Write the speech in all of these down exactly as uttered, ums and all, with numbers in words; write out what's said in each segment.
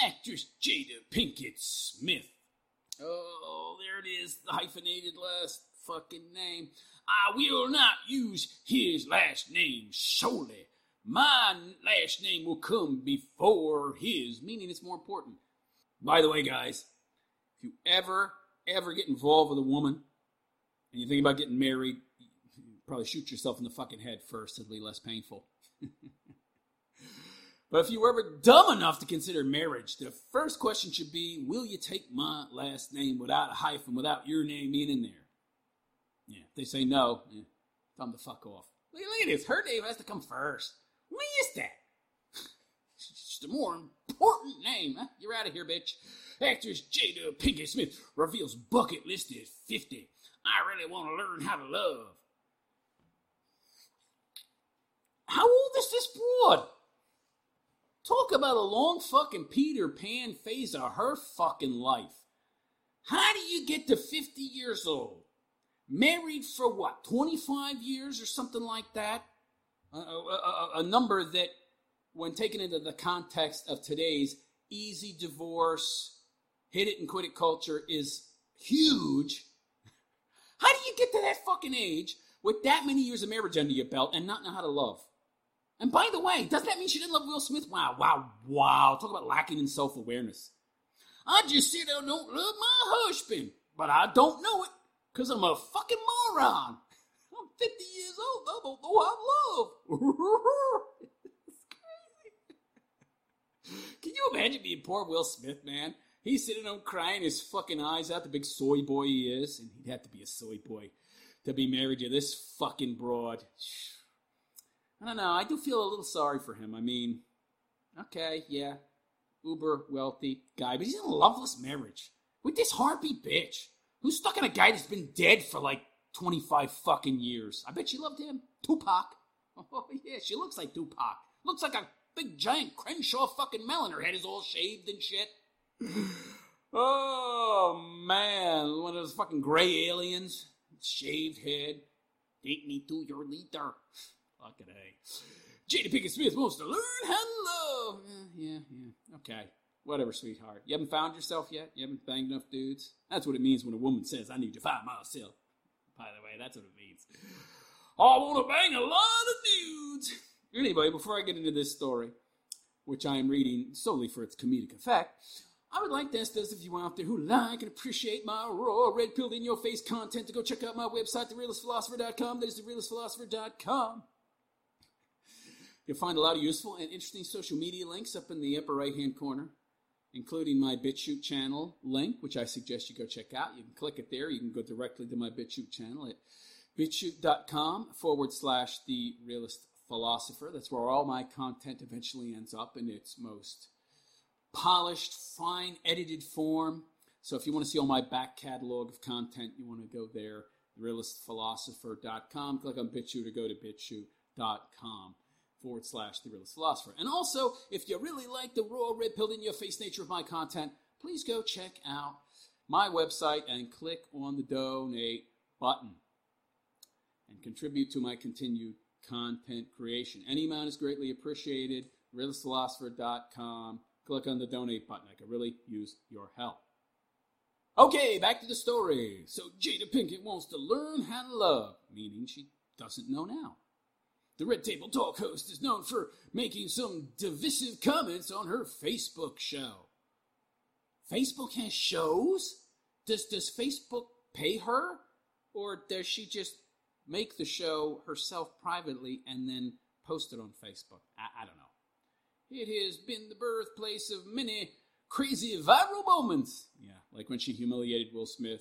actress Jada Pinkett Smith. Oh, there it is, the hyphenated last fucking name. I will not use his last name solely. My last name will come before his, meaning it's more important. By the way, guys, if you ever, ever get involved with a woman and you think about getting married, you probably shoot yourself in the fucking head first. It'll be less painful. But if you were ever dumb enough to consider marriage, the first question should be, will you take my last name without a hyphen, without your name being in there? Yeah, if they say no, yeah, tell them to fuck off. Look, look at this. Her name has to come first. What is that? It's just a more important name. Huh? You're out of here, bitch. Actress Jada Pinkett Smith reveals bucket list at fifty. I really want to learn how to love. How old is this broad? Talk about a long fucking Peter Pan phase of her fucking life. How do you get to fifty years old? Married for what, twenty-five years or something like that? A, a, a, a number that, when taken into the context of today's easy divorce, hit it and quit it culture, is huge. How do you get to that fucking age with that many years of marriage under your belt and not know how to love? And by the way, does that mean she didn't love Will Smith? Wow, wow, wow. Talk about lacking in self-awareness. I just said I don't love my husband, but I don't know it because I'm a fucking moron. I'm fifty years old. I don't know how love. It's crazy. Can you imagine being poor Will Smith, man? He's sitting there crying his fucking eyes out, the big soy boy he is. And he'd have to be a soy boy to be married to this fucking broad. I don't know. I do feel a little sorry for him. I mean, okay, yeah, uber wealthy guy, but he's in a loveless marriage with this harpy bitch who's stuck in a guy that's been dead for like twenty-five fucking years. I bet she loved him. Tupac. Oh, yeah, she looks like Tupac. Looks like a big giant Crenshaw fucking melon. Her head is all shaved and shit. Oh, man. One of those fucking gray aliens. Shaved head. Take me to your leader. Fucking A. Jada Pinkett Smith wants to learn how to love. Yeah, yeah, yeah. Okay. Whatever, sweetheart. You haven't found yourself yet? You haven't banged enough dudes? That's what it means when a woman says, I need to find myself. By the way, that's what it means. I want to bang a lot of dudes. Anyway, before I get into this story, which I am reading solely for its comedic effect, I would like to ask those of you out there who like and appreciate my raw, red-pilled, in-your-face content to go check out my website, the realist philosopher dot com. That is the realist philosopher dot com. You'll find a lot of useful and interesting social media links up in the upper right-hand corner, including my BitChute channel link, which I suggest you go check out. You can click it there. You can go directly to my BitChute channel at bitchute.com forward slash the realist philosopher. That's where all my content eventually ends up in its most polished, fine, edited form. So if you want to see all my back catalog of content, you want to go there, the realist philosopher dot com. Click on BitChute or go to bitchute.com forward slash the realist philosopher. And also, if you really like the raw, red-pilled, in-your-face nature of my content, please go check out my website and click on the donate button and contribute to my continued content creation. Any amount is greatly appreciated. realist philosopher dot com. Click on the donate button. I could really use your help. Okay, back to the story. So Jada Pinkett wants to learn how to love, meaning she doesn't know now. The Red Table Talk host is known for making some divisive comments on her Facebook show. Facebook has shows? Does, does Facebook pay her? Or does she just make the show herself privately and then post it on Facebook? I, I don't know. It has been the birthplace of many crazy viral moments. Yeah, like when she humiliated Will Smith.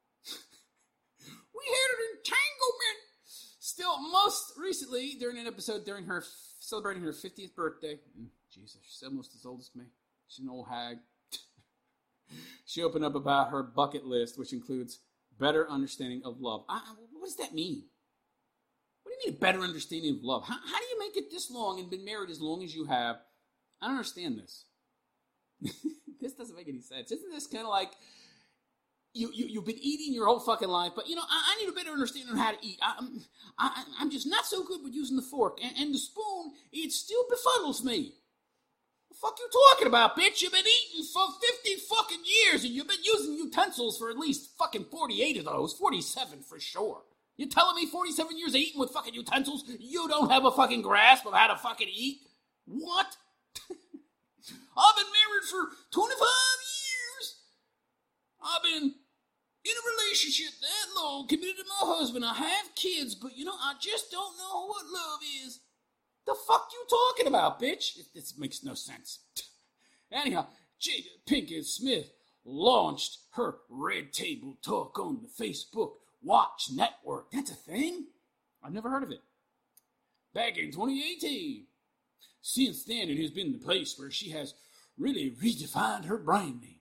We had an entanglement. Still, most recently, during an episode during her celebrating her fiftieth birthday. Mm, Jesus, she's almost as old as me. She's an old hag. She opened up about her bucket list, which includes better understanding of love. I, what does that mean? What do you mean a better understanding of love? How, how do you make it this long and been married as long as you have? I don't understand this. This doesn't make any sense. Isn't this kind of like you, you, you've been eating your whole fucking life, but, you know, I, I need a better understanding of how to eat. I, I'm, I, I'm just not so good with using the fork. And, and the spoon, it still befuddles me. The fuck you talking about, bitch? You've been eating for fifty fucking years, and you've been using utensils for at least fucking forty-eight of those. forty-seven for sure. You telling me forty-seven years of eating with fucking utensils? You don't have a fucking grasp of how to fucking eat? What? I've been married for twenty-five years. I've been in a relationship that long, committed to my husband. I have kids, but you know, I just don't know what love is. The fuck you talking about, bitch? It, this makes no sense. Anyhow, Jada Pinkett Smith launched her Red Table Talk on the Facebook Watch Network. That's a thing? I've never heard of it. Back in twenty eighteen. Since then, it has been the place where she has really redefined her brand name.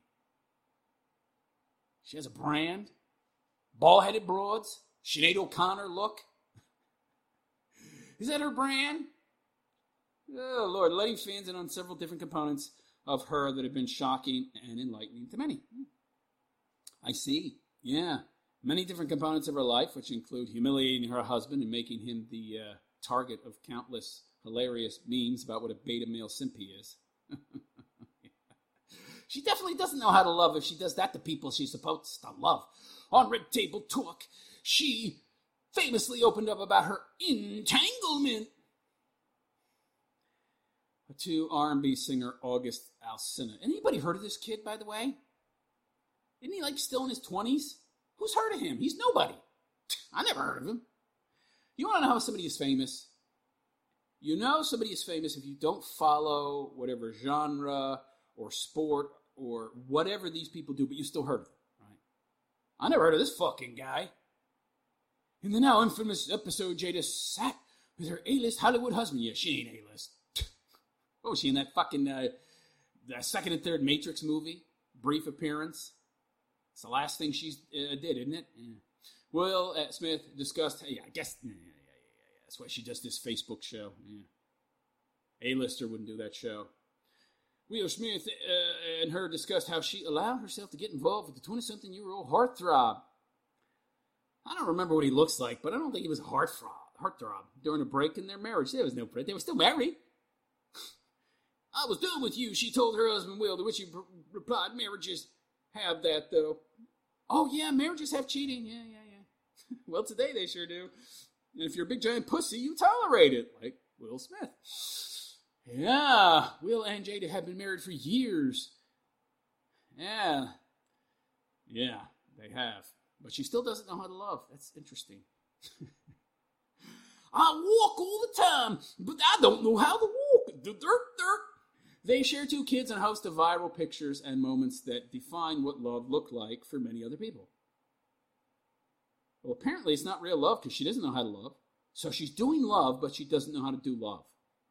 She has a brand. Bald-headed broads. Sinead O'Connor look. Is that her brand? Oh, Lord. Letting fans in on several different components of her that have been shocking and enlightening to many. I see. Yeah. Many different components of her life, which include humiliating her husband and making him the uh, target of countless hilarious memes about what a beta male simpy is. She definitely doesn't know how to love if she does that to people she's supposed to love. On Red Table Talk, she famously opened up about her entanglement to R and B singer August Alsina. Anybody heard of this kid, by the way? Isn't he like still in his twenties? Who's heard of him? He's nobody. I never heard of him. You want to know how somebody is famous? You know somebody is famous if you don't follow whatever genre or sport or whatever these people do, but you still heard of them, right? I never heard of this fucking guy. In the now infamous episode, Jada sat with her A-list Hollywood husband. Yeah, she ain't A-list. What was she in that fucking uh, the second and third Matrix movie? Brief appearance. It's the last thing she uh, did, isn't it? Yeah. Will uh, Smith discussed, yeah, I guess, yeah, yeah, yeah, yeah. That's why she does this Facebook show. Yeah. A-lister wouldn't do that show. Will Smith uh, and her discussed how she allowed herself to get involved with the twenty-something-year-old heartthrob. I don't remember what he looks like, but I don't think he was a heartthrob, heartthrob during a break in their marriage. There was no break. They were still married. I was done with you, she told her husband Will, to which he replied, marriages have that, though. Oh, yeah, marriages have cheating. Yeah, yeah, yeah. Well, today they sure do. And if you're a big giant pussy, you tolerate it, like Will Smith. Yeah, Will and Jada have been married for years. Yeah. Yeah, they have. But she still doesn't know how to love. That's interesting. I walk all the time, but I don't know how to walk. Dirt, dirt. They share two kids and host of viral pictures and moments that define what love looked like for many other people. Well, apparently it's not real love because she doesn't know how to love. So she's doing love, but she doesn't know how to do love.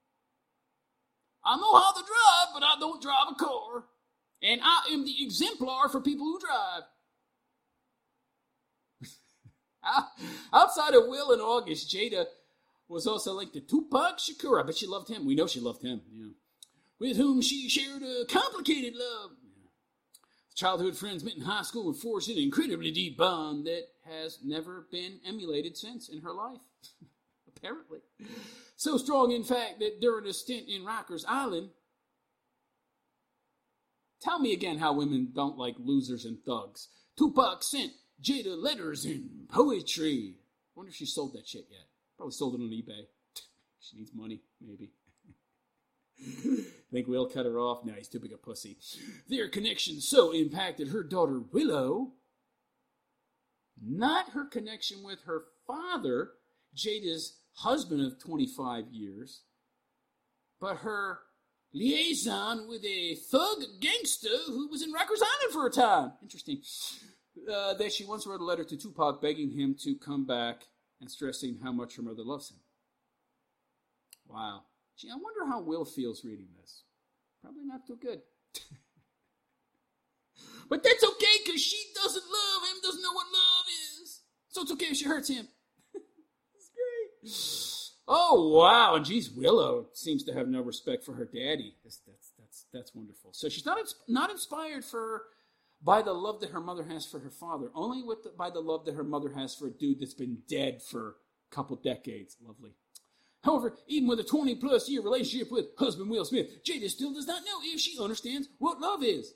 I know how to drive, but I don't drive a car. And I am the exemplar for people who drive. Outside of Will and August, Jada was also linked to Tupac Shakur. I bet she loved him. We know she loved him. Yeah. With whom she shared a complicated love. Childhood friends met in high school and forged an incredibly deep bond that has never been emulated since in her life. Apparently. So strong, in fact, that during a stint in Rikers Island, tell me again how women don't like losers and thugs. Tupac sent Jada letters and poetry. Wonder if she sold that shit yet. Probably sold it on eBay. She needs money, maybe. Think Will cut her off? No, he's too big a pussy. Their connection so impacted her daughter Willow. Not her connection with her father, Jada's husband of twenty-five years, but her liaison with a thug gangster who was in Rikers Island for a time. Interesting. Uh, that she once wrote a letter to Tupac begging him to come back and stressing how much her mother loves him. Wow. Gee, I wonder how Will feels reading this. Probably not too good. But that's okay, because she doesn't love him, doesn't know what love is. So it's okay if she hurts him. It's great. Oh, wow. And geez, Willow seems to have no respect for her daddy. That's that's that's, that's wonderful. So she's not, not inspired for by the love that her mother has for her father, only with the, by the love that her mother has for a dude that's been dead for a couple decades. Lovely. However, even with a twenty-plus year relationship with husband Will Smith, Jada still does not know if she understands what love is.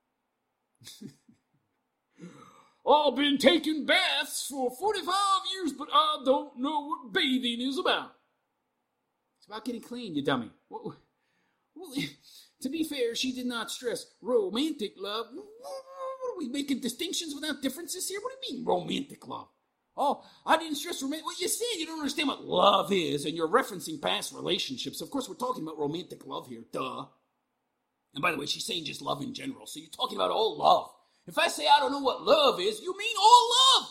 I've been taking baths for forty-five years, but I don't know what bathing is about. It's about getting clean, you dummy. Well, well, to be fair, she did not stress romantic love. What are we making distinctions without differences here? What do you mean romantic love? Oh, I didn't stress romantic. Well, you said you don't understand what love is, and you're referencing past relationships. Of course, we're talking about romantic love here, duh. And by the way, she's saying just love in general, so you're talking about all love. If I say I don't know what love is, you mean all love.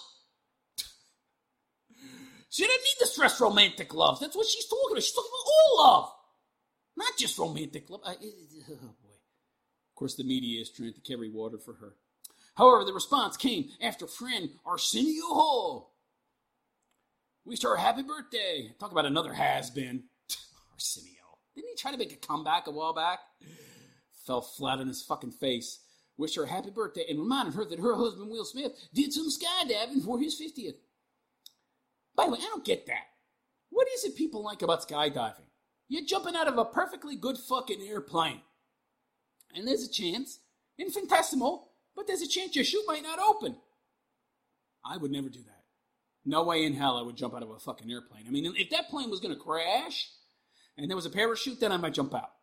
She didn't need to stress romantic love. That's what she's talking about. She's talking about all love. Not just romantic love. I, oh, boy. Of course, the media is trying to carry water for her. However, the response came after friend Arsenio Hall wished her a happy birthday. Talk about another has-been. Arsenio. Didn't he try to make a comeback a while back? Fell flat on his fucking face. Wished her a happy birthday and reminded her that her husband Will Smith did some skydiving for his fiftieth. By the way, I don't get that. What is it people like about skydiving? You're jumping out of a perfectly good fucking airplane. And there's a chance, infinitesimal, but there's a chance your chute might not open. I would never do that. No way in hell I would jump out of a fucking airplane. I mean, if that plane was going to crash and there was a parachute, then I might jump out.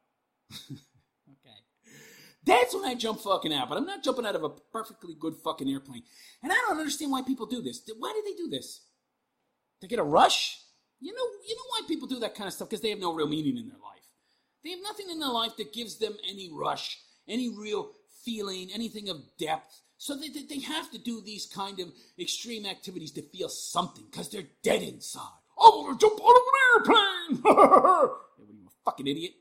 That's when I jump fucking out. But I'm not jumping out of a perfectly good fucking airplane. And I don't understand why people do this. Why do they do this? To get a rush? You know, you know why people do that kind of stuff? Because they have no real meaning in their life. They have nothing in their life that gives them any rush, any real feeling, anything of depth. So they, they, they have to do these kind of extreme activities to feel something. Because they're dead inside. I want to jump out of an airplane! What are you, a fucking idiot?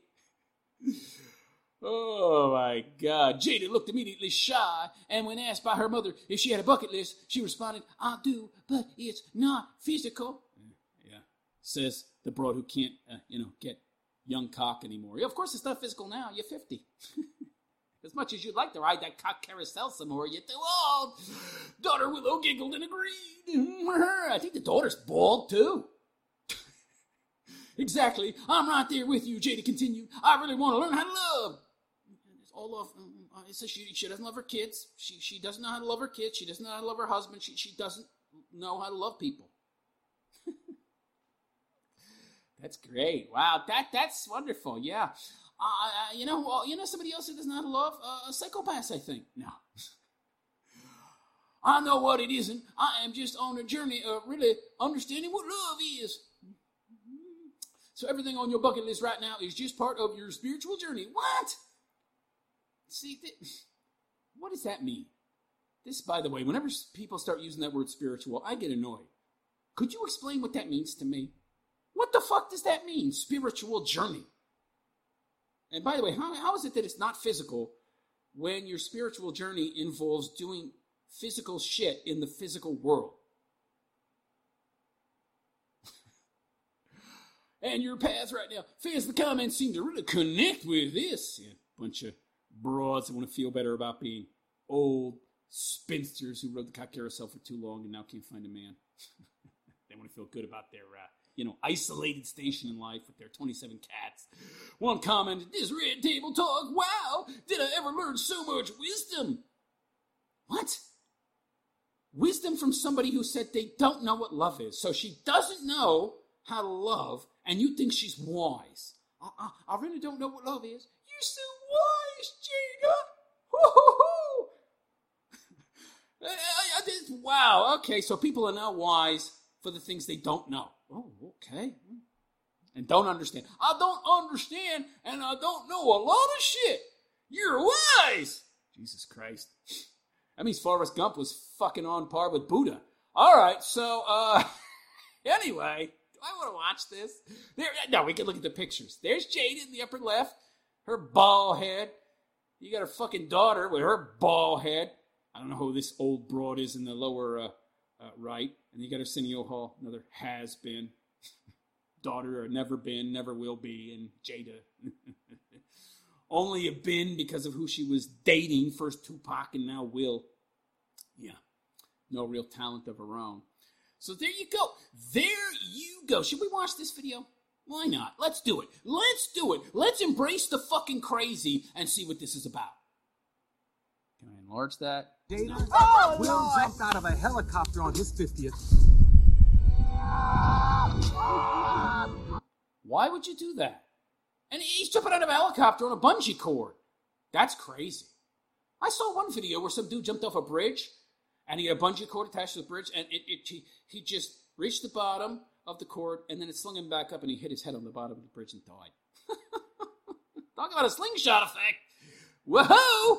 Oh, my God. Jada looked immediately shy, and when asked by her mother if she had a bucket list, she responded, I do, but it's not physical. Yeah, says the broad who can't, uh, you know, get young cock anymore. Yeah, of course, it's not physical now. You're fifty. As much as you'd like to ride that cock carousel some more, you're too old. Daughter Willow giggled and agreed. I think the daughter's bald, too. Exactly. I'm right there with you, Jada continued. I really want to learn how to love. All of, uh, so she, she doesn't love her kids. She she doesn't know how to love her kids. She doesn't know how to love her husband. She she doesn't know how to love people. That's great. Wow, that that's wonderful. Yeah, uh, you know, well, you know somebody else who doesn't know how to love uh, a psychopath. I think no. I know what it isn't. I am just on a journey of really understanding what love is. So everything on your bucket list right now is just part of your spiritual journey. What? See, th- what does that mean? This, by the way, whenever people start using that word spiritual, I get annoyed. Could you explain what that means to me? What the fuck does that mean, spiritual journey? And by the way, how, how is it that it's not physical when your spiritual journey involves doing physical shit in the physical world? And your path right now. Fans, the comments seem to really connect with this. Yeah, bunch of broads that want to feel better about being old spinsters who rode the cock carousel for too long and now can't find a man. They want to feel good about their, uh, you know, isolated station in life with their twenty-seven cats. One commented, this red table talk, wow, did I ever learn so much wisdom? What? Wisdom from somebody who said they don't know what love is. So she doesn't know how to love, and you think she's wise. I, I, I really don't know what love is. You're so wise, Jada. Woo-hoo-hoo. I, I, I just, wow, okay, so people are now wise for the things they don't know. Oh, okay. And don't understand. I don't understand, and I don't know a lot of shit. You're wise. Jesus Christ. That means Forrest Gump was fucking on par with Buddha. All right, so, uh, anyway, do I want to watch this? There, no, we can look at the pictures. There's Jada in the upper left, her bald head. You got her fucking daughter with her bald head. I don't know who this old broad is in the lower uh, uh, right. And you got Arsenio Hall, another has-been. Daughter, or never been, never will be, and Jada. Only a been because of who she was dating, first Tupac and now Will. Yeah, no real talent of her own. So there you go. There you go. Should we watch this video? Why not? Let's do it. Let's do it. Let's embrace the fucking crazy and see what this is about. Can I enlarge that? Data? Oh, Will Lord. jumped out of a helicopter on his fiftieth. Why would you do that? And he's jumping out of a helicopter on a bungee cord. That's crazy. I saw one video where some dude jumped off a bridge, and he had a bungee cord attached to the bridge, and it, it he, he just reached the bottom of the cord, and then it slung him back up, and he hit his head on the bottom of the bridge and died. Talk about a slingshot effect. Whoa!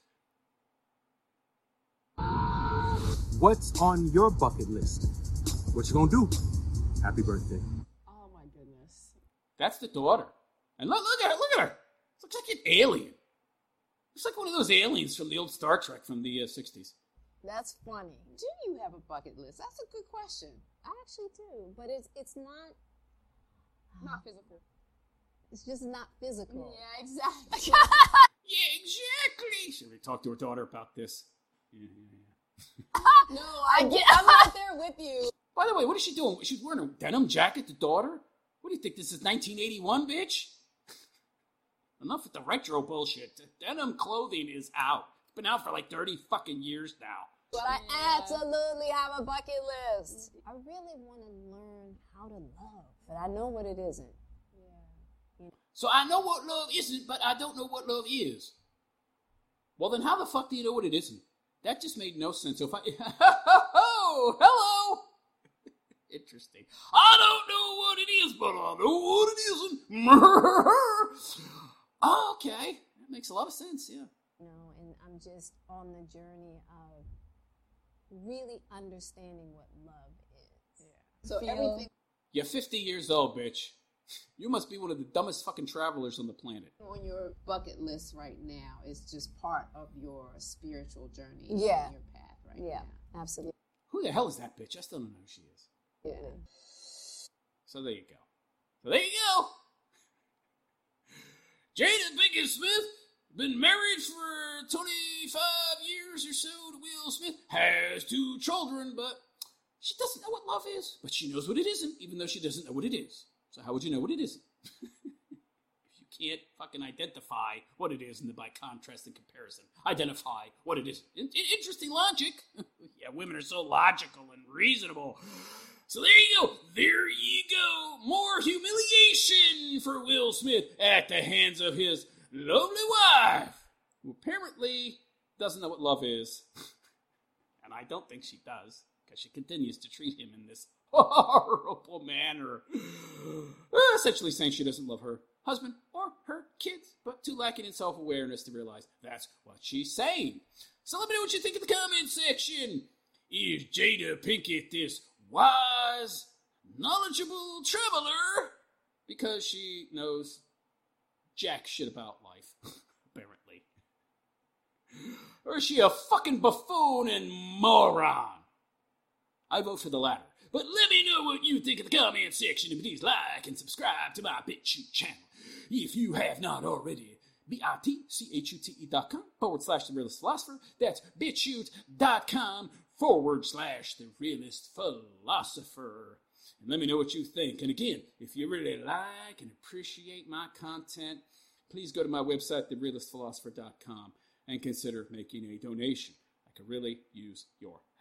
What's on your bucket list? What you gonna do? Happy birthday. Oh my goodness. That's the daughter. And look, look at her, look at her. Looks like an alien. Looks like one of those aliens from the old Star Trek from the uh, sixties. That's funny. Do you have a bucket list? That's a good question. I actually do, but it's it's not Not physical. it's just not physical. Yeah, exactly. Yeah, exactly. Should we talk to her daughter about this? Yeah, yeah, yeah. No, I get. I'm right there with you. By the way, what is she doing? She's wearing a denim jacket, the daughter? What do you think, this is nineteen eighty-one, bitch? Enough with the retro bullshit. The denim clothing is out. It's been out for like thirty fucking years now. But I Yeah. absolutely have a bucket list. I really want to learn how to love, but I know what it isn't. So I know what love isn't, but I don't know what love is. Well, then how the fuck do you know what it isn't? That just made no sense. So if I... Oh, hello! Interesting. I don't know what it is, but I know what it isn't. Oh, okay. That makes a lot of sense, yeah. You know, and I'm just on the journey of really understanding what love is. So Feel- everything You're fifty years old, bitch. You must be one of the dumbest fucking travelers on the planet. on your bucket list right now is just part of your spiritual journey. Yeah. and your path right Yeah, now. absolutely. Who the hell is that bitch? I still don't know who she is. Yeah. So there you go. So there you go. Jada Pinkett Smith, been married for twenty-five years or so to Will Smith, has two children, but she doesn't know what love is. But she knows what it isn't, even though she doesn't know what it is. So how would you know what it isn't? If you can't fucking identify what it is, and then by contrast and comparison, identify what it isn't. In- in- interesting logic. Yeah, women are so logical and reasonable. So there you go. There you go. More humiliation for Will Smith at the hands of his lovely wife, who apparently doesn't know what love is. And I don't think she does, because she continues to treat him in this horrible manner. Essentially saying she doesn't love her husband or her kids, but too lacking in self-awareness to realize that's what she's saying. So let me know what you think in the comment section. Is Jada Pinkett this wise, knowledgeable traveler? Because she knows jack shit about life, apparently. Or is she a fucking buffoon and moron? I vote for the latter. But let me know what you think in the comment section, and please like and subscribe to my BitChute channel. If you have not already, B-I-T-C-H-U-T-E dot com forward slash The Realist Philosopher. That's BitChute.com forward slash The Realist Philosopher. And let me know what you think. And again, if you really like and appreciate my content, please go to my website, the realist philosopher dot com, and consider making a donation. I could really use your